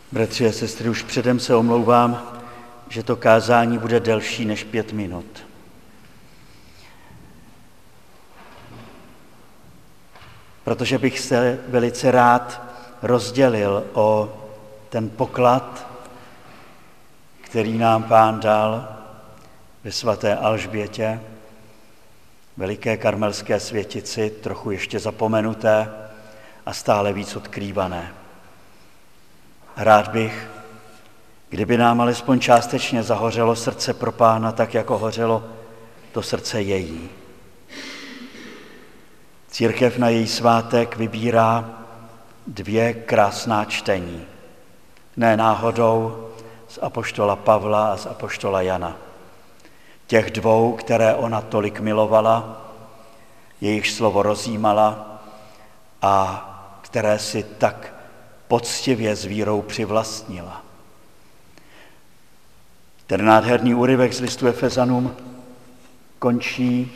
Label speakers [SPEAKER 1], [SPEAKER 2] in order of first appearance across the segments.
[SPEAKER 1] Bratři a sestry, už předem se omlouvám, že to kázání bude delší než 5 minut. Protože bych se velice rád rozdělil o ten poklad, který nám Pán dal ve svaté Alžbětě, veliké karmelské světici, trochu ještě zapomenuté a stále víc odkrývané. Rád bych, kdyby nám alespoň částečně zahořelo srdce pro Pána, tak jako hořelo to srdce její. Církev na její svátek vybírá 2 krásná čtení. Ne náhodou z apoštola Pavla a z apoštola Jana. Těch 2, které ona tolik milovala, jejich slovo rozjímala a které si tak poctivě s vírou přivlastnila. Ten nádherný úryvek z listu Efezanům končí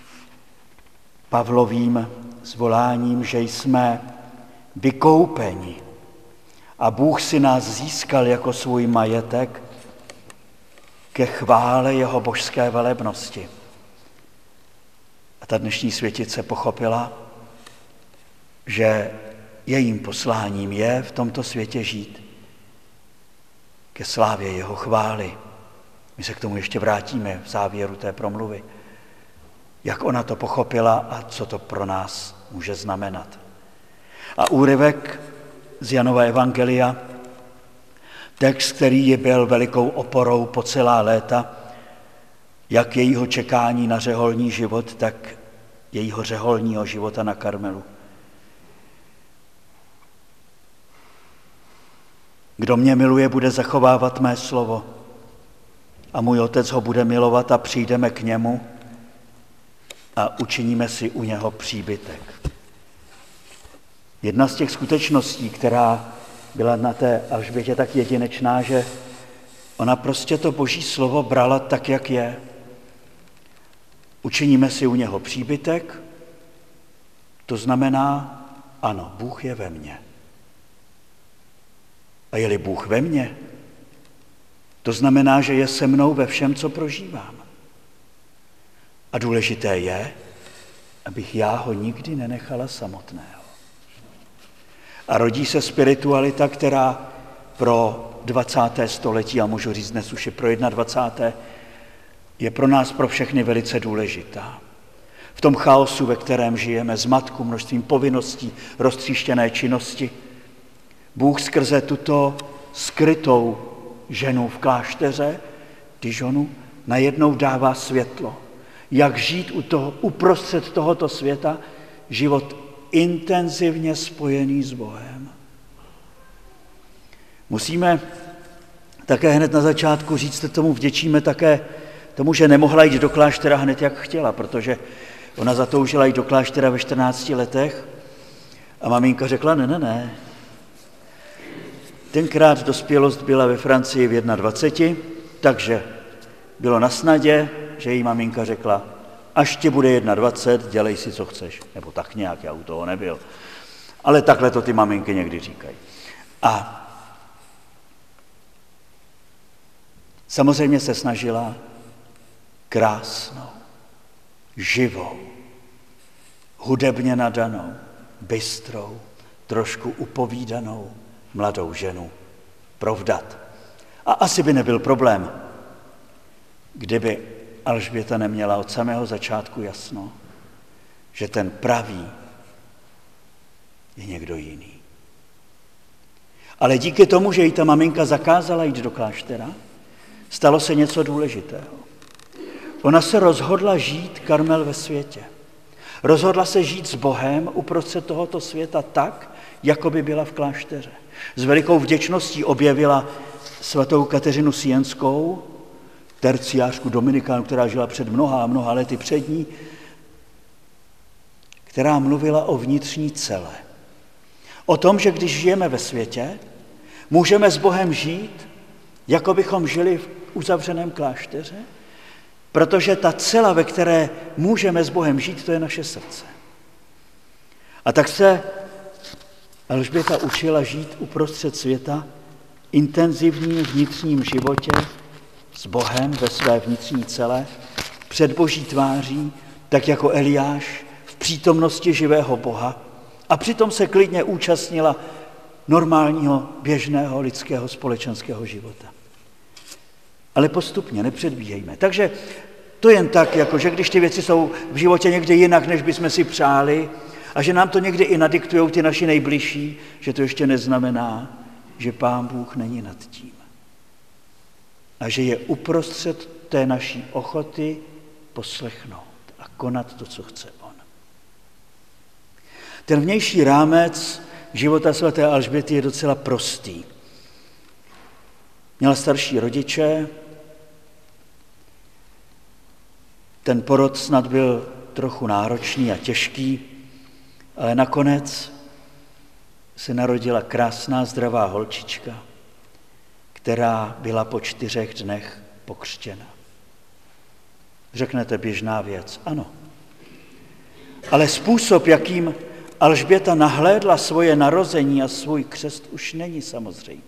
[SPEAKER 1] Pavlovým zvoláním, že jsme vykoupeni a Bůh si nás získal jako svůj majetek ke chvále jeho božské velebnosti. A ta dnešní světice pochopila, že jejím posláním je v tomto světě žít ke slávě jeho chvály. My se k tomu ještě vrátíme v závěru té promluvy. Jak ona to pochopila a co to pro nás může znamenat. A úryvek z Janova evangelia, text, který byl velikou oporou po celá léta, jak jejího čekání na řeholní život, tak jejího řeholního života na Karmelu. Kdo mě miluje, bude zachovávat mé slovo a můj Otec ho bude milovat a přijdeme k němu a učiníme si u něho příbytek. Jedna z těch skutečností, která byla na té Alžbětě tak jedinečná, že ona prostě to Boží slovo brala tak, jak je. Učiníme si u něho příbytek, to znamená, ano, Bůh je ve mně. A je-li Bůh ve mně, to znamená, že je se mnou ve všem, co prožívám. A důležité je, abych já ho nikdy nenechala samotného. A rodí se spiritualita, která pro 20. století, a můžu říct dnes už i pro 21. je pro nás, pro všechny velice důležitá. V tom chaosu, ve kterém žijeme, zmatku, množstvím povinností, roztříštěné činnosti, Bůh skrze tuto skrytou ženu v klášteře, Dijonu, najednou dává světlo. Jak žít uprostřed tohoto světa život intenzivně spojený s Bohem. Musíme také hned na začátku říct tomu, vděčíme také tomu, že nemohla jít do kláštera hned jak chtěla, protože ona zatoužila jít do kláštera ve 14 letech a maminka řekla, ne. Tenkrát dospělost byla ve Francii v 21, takže bylo na snadě, že její maminka řekla, až ti bude 21, dělej si, co chceš. Nebo tak nějak, já u toho nebyl. Ale takhle to ty maminky někdy říkají. A samozřejmě se snažila krásnou, živou, hudebně nadanou, bystrou, trošku upovídanou mladou ženu provdat. A asi by nebyl problém, kdyby Alžběta neměla od samého začátku jasno, že ten pravý je někdo jiný. Ale díky tomu, že jí ta maminka zakázala jít do kláštera, stalo se něco důležitého. Ona se rozhodla žít Karmel ve světě. Rozhodla se žít s Bohem uprostřed tohoto světa tak, jako by byla v klášteře. S velikou vděčností objevila svatou Kateřinu Sienskou, terciářku dominikánu, která žila před mnoha lety před ní, která mluvila o vnitřní cele. O tom, že když žijeme ve světě, můžeme s Bohem žít, jako bychom žili v uzavřeném klášteře, protože ta cela, ve které můžeme s Bohem žít, to je naše srdce. A tak se Alžběta učila žít uprostřed světa intenzivním vnitřním životě s Bohem ve své vnitřní celé, před Boží tváří, tak jako Eliáš v přítomnosti živého Boha, a přitom se klidně účastnila normálního, běžného lidského společenského života. Ale postupně, nepředbíhejme. Takže to jen tak, jako že když ty věci jsou v životě někde jinak, než bychom si přáli, a že nám to někdy i nadiktují ty naši nejbližší, že to ještě neznamená, že Pán Bůh není nad tím. A že je uprostřed té naší ochoty poslechnout a konat to, co chce on. Ten vnější rámec života svaté Alžběty je docela prostý. Měla starší rodiče, ten porod snad byl trochu náročný a těžký, ale nakonec se narodila krásná, zdravá holčička, která byla po 4 dnech pokřtěna. Řeknete, běžná věc. Ano. Ale způsob, jakým Alžběta nahlédla svoje narození a svůj křest, už není samozřejmý.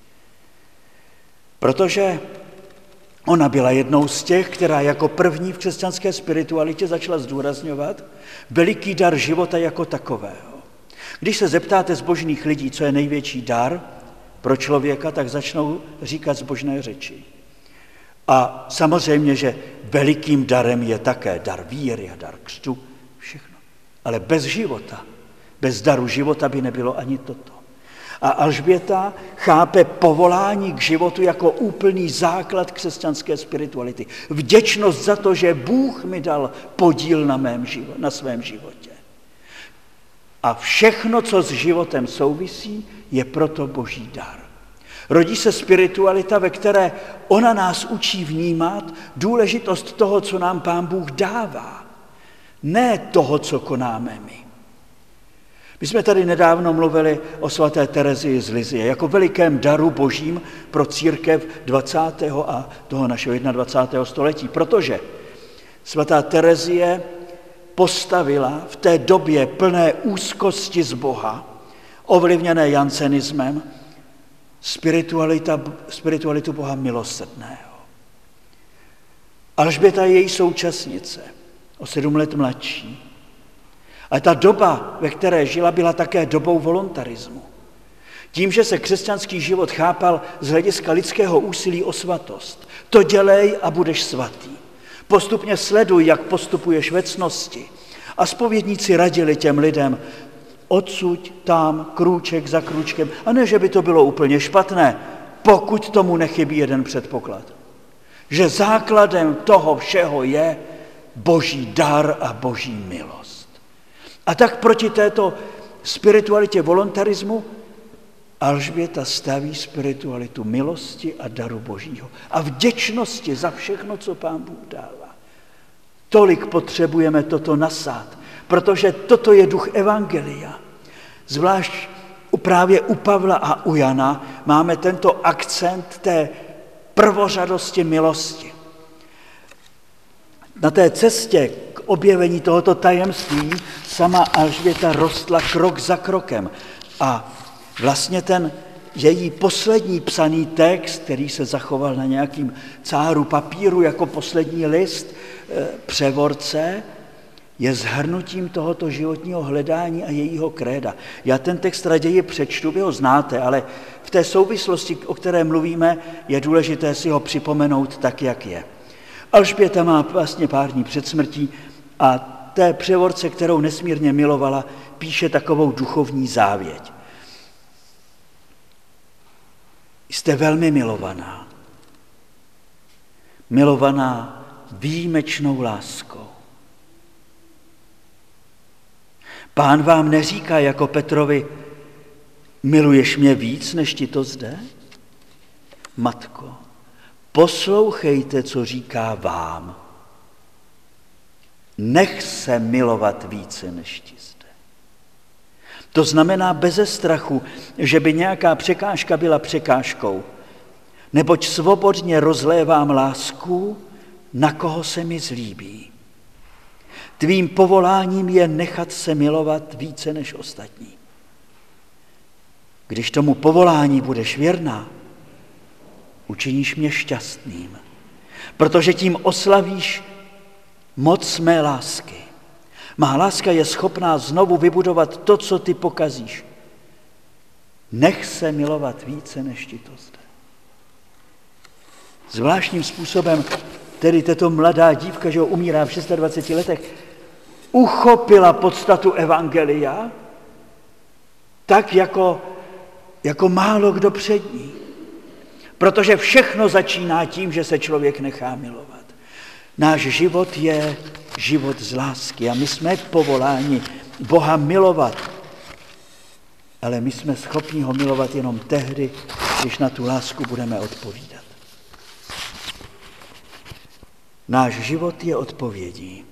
[SPEAKER 1] Protože ona byla jednou z těch, která jako první v křesťanské spiritualitě začala zdůrazňovat veliký dar života jako takového. Když se zeptáte zbožných lidí, co je největší dar pro člověka, tak začnou říkat zbožné řeči. A samozřejmě, že velikým darem je také dar víry a dar křtu, všechno. Ale bez života, bez daru života by nebylo ani toto. A Alžběta chápe povolání k životu jako úplný základ křesťanské spirituality. Vděčnost za to, že Bůh mi dal podíl na svém životě. A všechno, co s životem souvisí, je proto Boží dar. Rodí se spiritualita, ve které ona nás učí vnímat důležitost toho, co nám Pán Bůh dává. Ne toho, co konáme my. My jsme tady nedávno mluvili o svaté Terezii z Lizie jako velikém daru božím pro církev 20. a toho našeho 21. století, protože svatá Terezie postavila v té době plné úzkosti z Boha, ovlivněné jansenismem, spiritualitu Boha milosrdného. Alžběta je její současnice, o 7 let mladší. Ale ta doba, ve které žila, byla také dobou voluntarismu. Tím, že se křesťanský život chápal z hlediska lidského úsilí o svatost. To dělej a budeš svatý. Postupně sleduj, jak postupuješ ve ctnosti. A zpovědníci radili těm lidem, odsuď tam krůček za krůčkem. A ne, že by to bylo úplně špatné, pokud tomu nechybí jeden předpoklad. Že základem toho všeho je Boží dar a Boží milost. A tak proti této spiritualitě voluntarismu Alžběta staví spiritualitu milosti a daru Božího a vděčnosti za všechno, co Pán Bůh dává. Tolik potřebujeme toto nasát, protože toto je duch evangelia. Zvlášť právě u Pavla a u Jana máme tento akcent té prvořadosti milosti. Na té cestě k objevení tohoto tajemství sama Alžběta rostla krok za krokem. A vlastně ten její poslední psaný text, který se zachoval na nějakým cáru papíru jako poslední list převorce, je shrnutím tohoto životního hledání a jejího kréda. Já ten text raději přečtu, vy ho znáte, ale v té souvislosti, o které mluvíme, je důležité si ho připomenout tak, jak je. Alžběta má vlastně pár dní před smrtí a té převorce, kterou nesmírně milovala, píše takovou duchovní závěť. Jste velmi milovaná. Milovaná výjimečnou láskou. Pán vám neříká jako Petrovi, miluješ mě víc, než ti to zde? Matko, poslouchejte, co říká vám. Nech se milovat více, než ti zde. To znamená beze strachu, že by nějaká překážka byla překážkou. Neboť svobodně rozlévám lásku, na koho se mi zlíbí. Tvým povoláním je nechat se milovat více než ostatní. Když tomu povolání budeš věrná, učiníš mě šťastným, protože tím oslavíš moc mé lásky. Má láska je schopná znovu vybudovat to, co ty pokazíš. Nech se milovat více, než ti to zde. Zvláštním způsobem tedy tato mladá dívka, že umírá v 26 letech, uchopila podstatu evangelia tak, jako málo kdo před ní. Protože všechno začíná tím, že se člověk nechá milovat. Náš život je život z lásky a my jsme povoláni Boha milovat. Ale my jsme schopni ho milovat jenom tehdy, když na tu lásku budeme odpovídat. Náš život je odpovědí.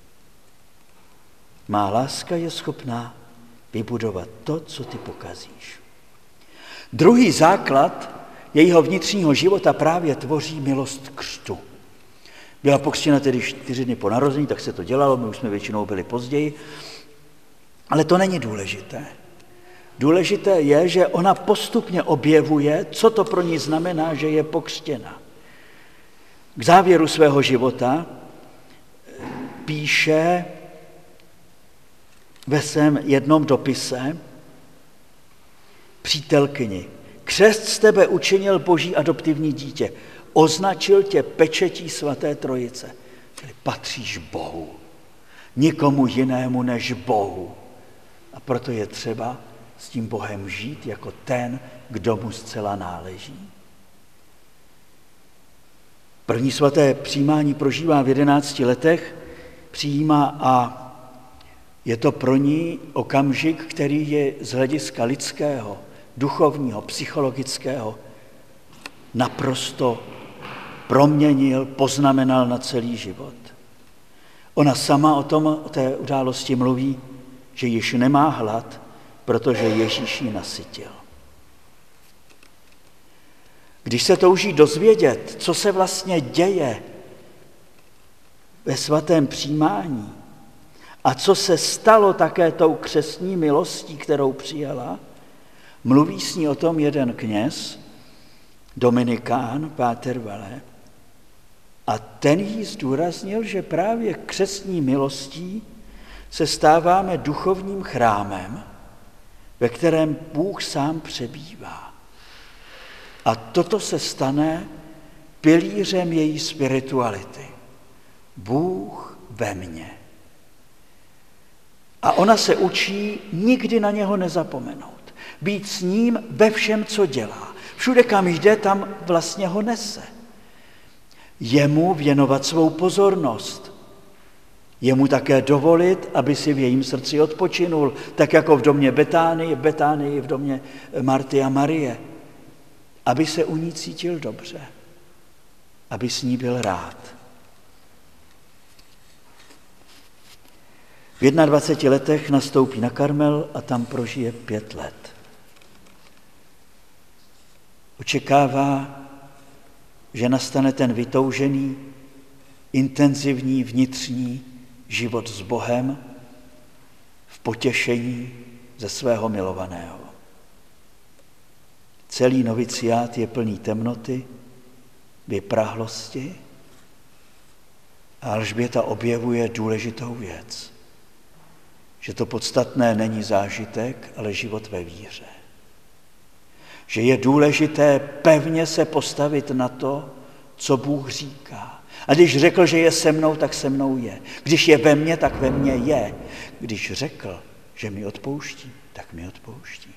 [SPEAKER 1] Má láska je schopná vybudovat to, co ty pokazíš. Druhý základ jejího vnitřního života právě tvoří milost křtu. Byla pokřtěna tedy 4 dny po narození, tak se to dělalo, my už jsme většinou byli později, ale to není důležité. Důležité je, že ona postupně objevuje, co to pro ní znamená, že je pokřtěna. K závěru svého života píše ve svém jednom dopise přítelkyni: křest z tebe učinil Boží adoptivní dítě, označil tě pečetí svaté trojice. Čili patříš Bohu, nikomu jinému než Bohu. A proto je třeba s tím Bohem žít jako ten, kdo mu zcela náleží. První svaté přijímání prožívá v 11 letech, přijímá a je to pro ní okamžik, který je z hlediska lidského, duchovního, psychologického naprosto proměnil, poznamenal na celý život. Ona sama o té události mluví, že již nemá hlad, protože Ježíš ji nasytil. Když se touží dozvědět, co se vlastně děje ve svatém přijímání a co se stalo také tou křestní milostí, kterou přijala, mluví s ní o tom jeden kněz, dominikán, páter Vale, a ten jí zdůraznil, že právě křestní milostí se stáváme duchovním chrámem, ve kterém Bůh sám přebývá. A toto se stane pilířem její spirituality. Bůh ve mně. A ona se učí nikdy na něho nezapomenout. Být s ním ve všem, co dělá. Všude, kam jde, tam vlastně ho nese. Jemu věnovat svou pozornost. Jemu také dovolit, aby si v jejím srdci odpočinul, tak jako v domě Betánii, v domě Marty a Marie. Aby se u ní cítil dobře. Aby s ní byl rád. V 21 letech nastoupí na Karmel a tam prožije 5 let. Očekává, že nastane ten vytoužený, intenzivní vnitřní život s Bohem v potěšení ze svého milovaného. Celý noviciát je plný temnoty, vyprahlosti a Alžběta objevuje důležitou věc, že to podstatné není zážitek, ale život ve víře. Že je důležité pevně se postavit na to, co Bůh říká. A když řekl, že je se mnou, tak se mnou je. Když je ve mně, tak ve mně je. Když řekl, že mi odpouští, tak mi odpouští.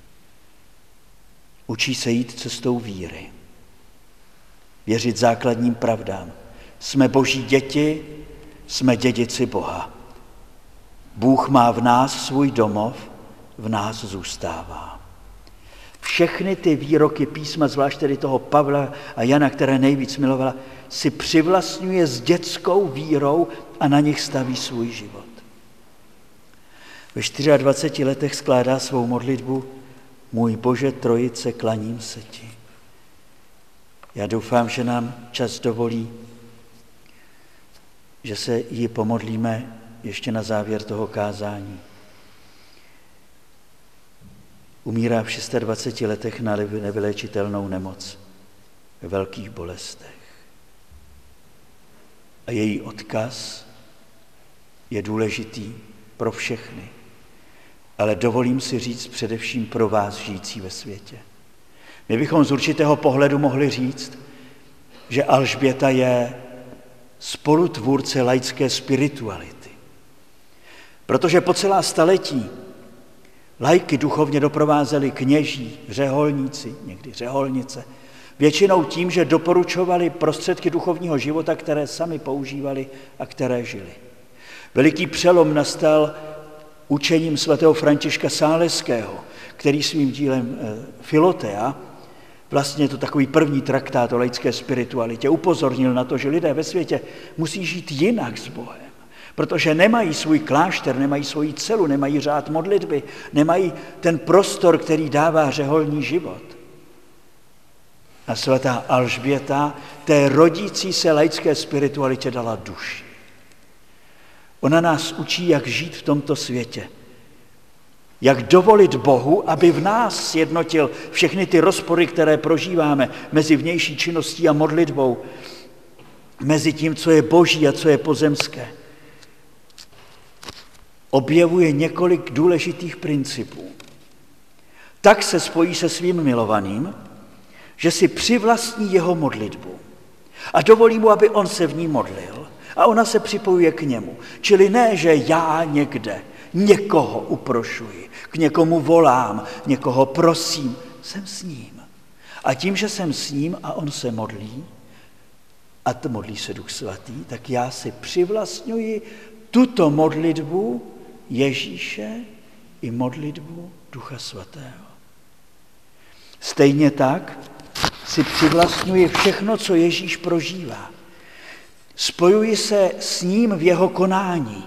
[SPEAKER 1] Učí se jít cestou víry. Věřit základním pravdám. Jsme Boží děti, jsme dědici Boha. Bůh má v nás svůj domov, v nás zůstává. Všechny ty výroky písma, zvlášť tedy toho Pavla a Jana, které nejvíc milovala, si přivlastňuje s dětskou vírou a na nich staví svůj život. Ve 24 letech skládá svou modlitbu: Můj Bože Trojice, klaním se ti. Já doufám, že nám čas dovolí, že se jí pomodlíme ještě na závěr toho kázání. Umírá v 26 letech na nevyléčitelnou nemoc. ve velkých bolestech. A její odkaz je důležitý pro všechny, ale dovolím si říct především pro vás žijící ve světě. My bychom z určitého pohledu mohli říct, že Alžběta je spolutvůrce laické spirituality. Protože po celá staletí laiky duchovně doprovázeli kněží, řeholníci, někdy řeholnice, většinou tím, že doporučovali prostředky duchovního života, které sami používali a které žili. Veliký přelom nastal učením svatého Františka Sáleského, který svým dílem Filotea, vlastně to takový první traktát o laické spiritualitě, upozornil na to, že lidé ve světě musí žít jinak s Bohem, protože nemají svůj klášter, nemají svoji celu, nemají řád modlitby, nemají ten prostor, který dává řeholní život. A svatá Alžběta té rodící se laické spiritualitě dala duši. Ona nás učí, jak žít v tomto světě. Jak dovolit Bohu, aby v nás sjednotil všechny ty rozpory, které prožíváme mezi vnější činností a modlitbou, mezi tím, co je boží a co je pozemské. Objevuje několik důležitých principů. Tak se spojí se svým milovaným, že si přivlastní jeho modlitbu a dovolí mu, aby on se v ní modlil a ona se připojuje k němu. Čili ne, že já někde někoho uprošuji, k někomu volám, někoho prosím, jsem s ním. A tím, že jsem s ním a on se modlí, a modlí se Duch Svatý, tak já si přivlastňuji tuto modlitbu Ježíše i modlitbu Ducha Svatého. Stejně tak si přivlastňuji všechno, co Ježíš prožívá. Spojuji se s ním v jeho konání.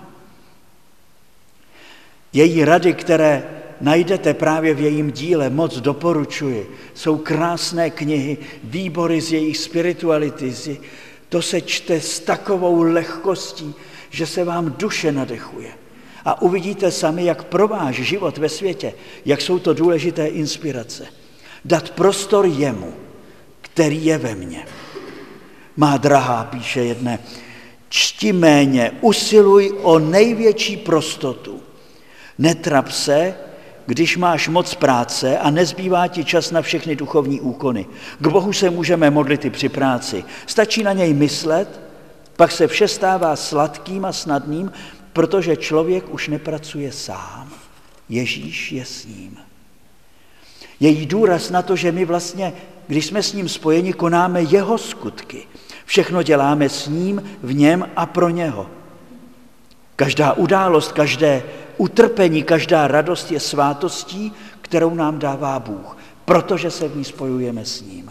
[SPEAKER 1] Její rady, které najdete právě v jejím díle, moc doporučuji. Jsou krásné knihy, výbory z jejich spirituality. To se čte s takovou lehkostí, že se vám duše nadechuje. A uvidíte sami, jak pro váš život ve světě, jak jsou to důležité inspirace. Dát prostor jemu, který je ve mně. Má drahá, píše jedné, čti méně, usiluj o největší prostotu. Netrap se, když máš moc práce a nezbývá ti čas na všechny duchovní úkony. K Bohu se můžeme modlit i při práci. Stačí na něj myslet, pak se vše stává sladkým a snadným, protože člověk už nepracuje sám. Ježíš je s ním. Její důraz na to, že my vlastně, když jsme s ním spojeni, konáme jeho skutky. Všechno děláme s ním, v něm a pro něho. Každá událost, každé utrpení, každá radost je svátostí, kterou nám dává Bůh, protože se v ní spojujeme s ním.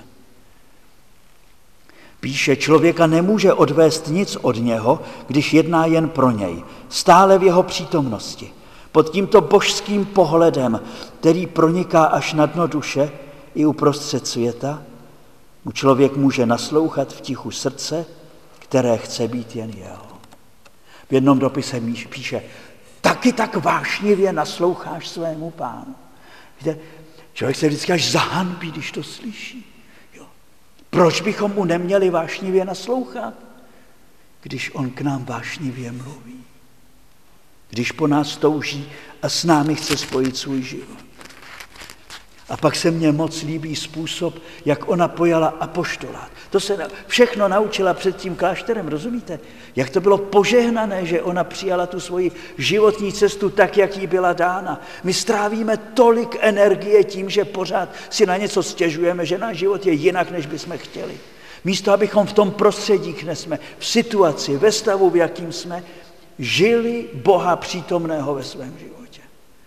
[SPEAKER 1] Píše, člověka nemůže odvést nic od něho, když jedná jen pro něj, stále v jeho přítomnosti. Pod tímto božským pohledem, který proniká až na dno duše i uprostřed světa, mu člověk může naslouchat v tichu srdce, které chce být jen jeho. V jednom dopise píše, taky tak vášnivě nasloucháš svému Pánu. Víte, člověk se vždycky až zahanbí, když to slyší. Jo. Proč bychom mu neměli vášnivě naslouchat, když on k nám vášnivě mluví? Když po nás touží a s námi chce spojit svůj život. A pak se mně moc líbí způsob, jak ona pojala apoštolát. To se všechno naučila před tím klášterem, rozumíte? Jak to bylo požehnané, že ona přijala tu svoji životní cestu tak, jak jí byla dána. My strávíme tolik energie tím, že pořád si na něco stěžujeme, že náš život je jinak, než bychom chtěli. Místo, abychom v tom prostředí, kde jsme, v situaci, ve stavu, v jakým jsme, žili Boha přítomného ve svém životě.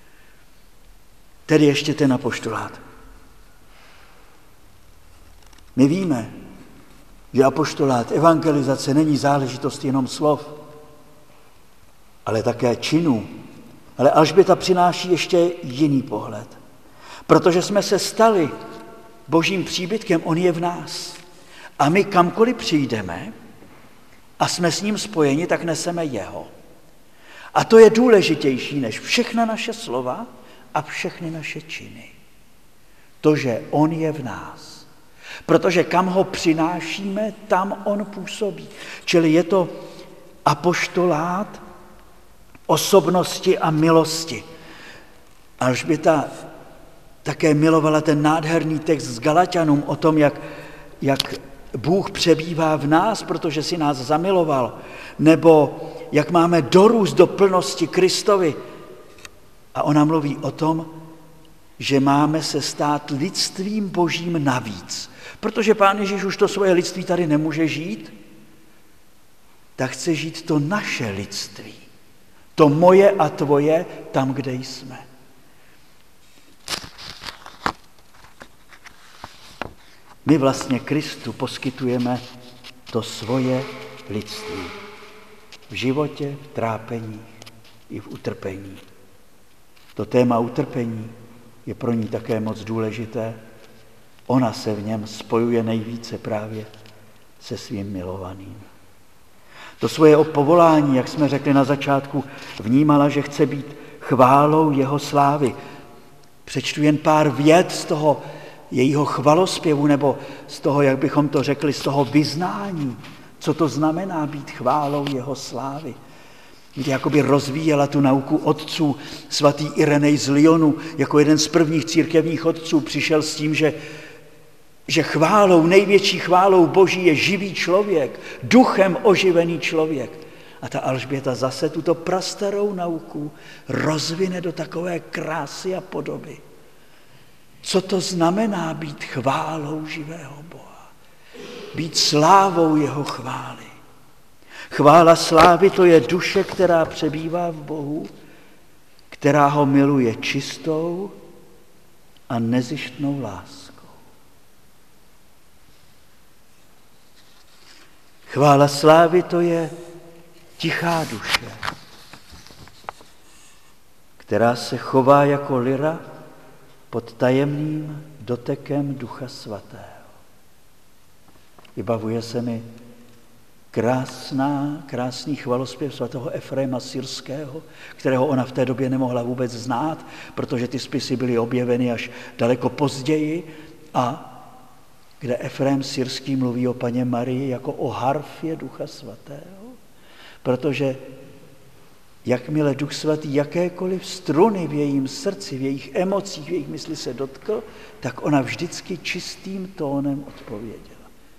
[SPEAKER 1] Tedy ještě ten apoštolát. My víme, že apoštolát, evangelizace není záležitost jenom slov, ale také činů. Ale Alžběta přináší ještě jiný pohled. Protože jsme se stali božím příbytkem, on je v nás. A my kamkoliv přijdeme a jsme s ním spojeni, tak neseme jeho. A to je důležitější než všechna naše slova a všechny naše činy. To, že on je v nás. Protože kam ho přinášíme, tam on působí. Čili je to apoštolát osobnosti a milosti. Alžběta také milovala ten nádherný text z Galatianům o tom, jak Bůh přebývá v nás, protože si nás zamiloval, nebo jak máme dorůst do plnosti Kristovi. A ona mluví o tom, že máme se stát lidstvím Božím navíc. Protože Pán Ježíš už to svoje lidství tady nemůže žít, tak chce žít to naše lidství. To moje a tvoje tam, kde jsme. My vlastně Kristu poskytujeme to svoje lidství. V životě, v trápení i v utrpení. To téma utrpení je pro ní také moc důležité. Ona se v něm spojuje nejvíce právě se svým milovaným. To svoje povolání, jak jsme řekli na začátku, vnímala, že chce být chválou jeho slávy. Přečtu jen pár vět z toho jejího chvalospěvu, nebo z toho, jak bychom to řekli, z toho vyznání, co to znamená být chválou jeho slávy. Kdy jakoby rozvíjela tu nauku otců, svatý Irenej z Lyonu, jako jeden z prvních církevních otců, přišel s tím, že chválou, největší chválou Boží je živý člověk, duchem oživený člověk. A ta Alžběta zase tuto prastarou nauku rozvine do takové krásy a podoby. Co to znamená být chválou živého Boha? Být slávou jeho chvály. Chvála slávy, to je duše, která přebývá v Bohu, která ho miluje čistou a nezištnou láskou. Chvála slávy, to je tichá duše, která se chová jako lyra pod tajemným dotekem Ducha Svatého. Vybavuje se mi krásný chvalospěv svatého Efréma Syrského, kterého ona v té době nemohla vůbec znát, protože ty spisy byly objeveny až daleko později, a kde Efrém Syrský mluví o Panně Marii jako o harfě Ducha Svatého, protože jakmile Duch Svatý jakékoliv struny v jejím srdci, v jejich emocích, v jejich mysli se dotkl, tak ona vždycky čistým tónem odpověděla.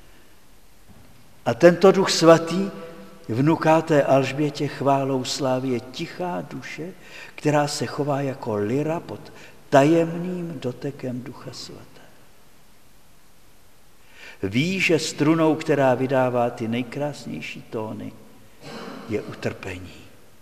[SPEAKER 1] A tento Duch Svatý vnuká té Alžbětě chválou slávy je tichá duše, která se chová jako lyra pod tajemným dotekem Ducha Svatého. Ví, že strunou, která vydává ty nejkrásnější tóny, je utrpení.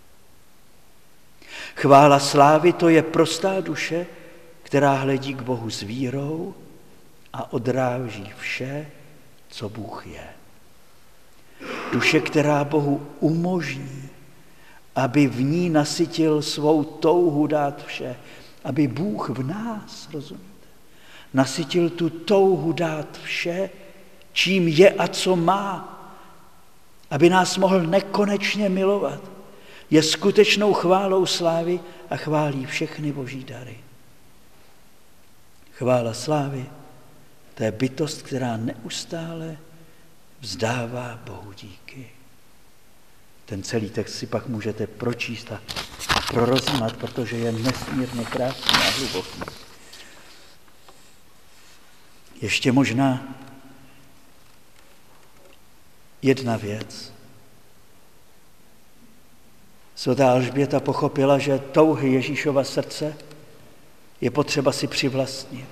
[SPEAKER 1] Chvála slávy, to je prostá duše, která hledí k Bohu s vírou a odráží vše, co Bůh je. Duše, která Bohu umožní, aby v ní nasytil svou touhu dát vše, aby Bůh v nás, rozumíte, nasytil tu touhu dát vše, čím je a co má, aby nás mohl nekonečně milovat, je skutečnou chválou slávy a chválí všechny Boží dary. Chvála slávy, to je bytost, která neustále vzdává Bohu díky. Ten celý text si pak můžete pročíst a prorozímat, protože je nesmírně krásný a hluboký. Ještě možná jedna věc. Svatá Alžběta pochopila, že touhy Ježíšova srdce je potřeba si přivlastnit,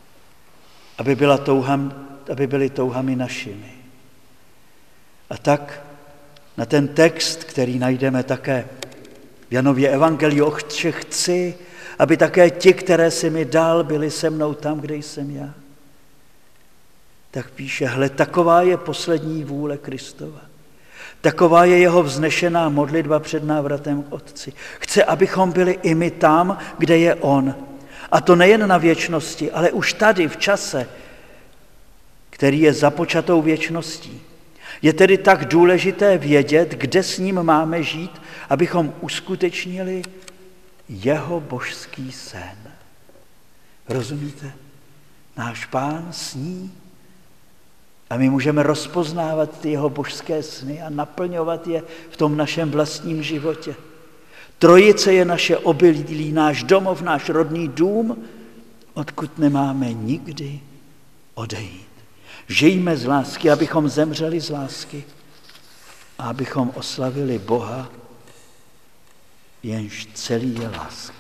[SPEAKER 1] aby byly touhami našimi. A tak na ten text, který najdeme také v Janově evangeliu, Otče, chci, aby také ti, které jsi mi dal, byli se mnou tam, kde jsem já. Tak píše, hle, taková je poslední vůle Kristova. Taková je jeho vznešená modlitba před návratem k Otci. Chce, abychom byli i my tam, kde je on. A to nejen na věčnosti, ale už tady v čase, který je započatou věčností. Je tedy tak důležité vědět, kde s ním máme žít, abychom uskutečnili jeho božský sen. Rozumíte? Náš Pán sní A my můžeme rozpoznávat ty jeho božské sny a naplňovat je v tom našem vlastním životě. Trojice je naše obilí, náš domov, náš rodný dům, odkud nemáme nikdy odejít. Žijme z lásky, abychom zemřeli z lásky a abychom oslavili Boha, jenž celý je láska.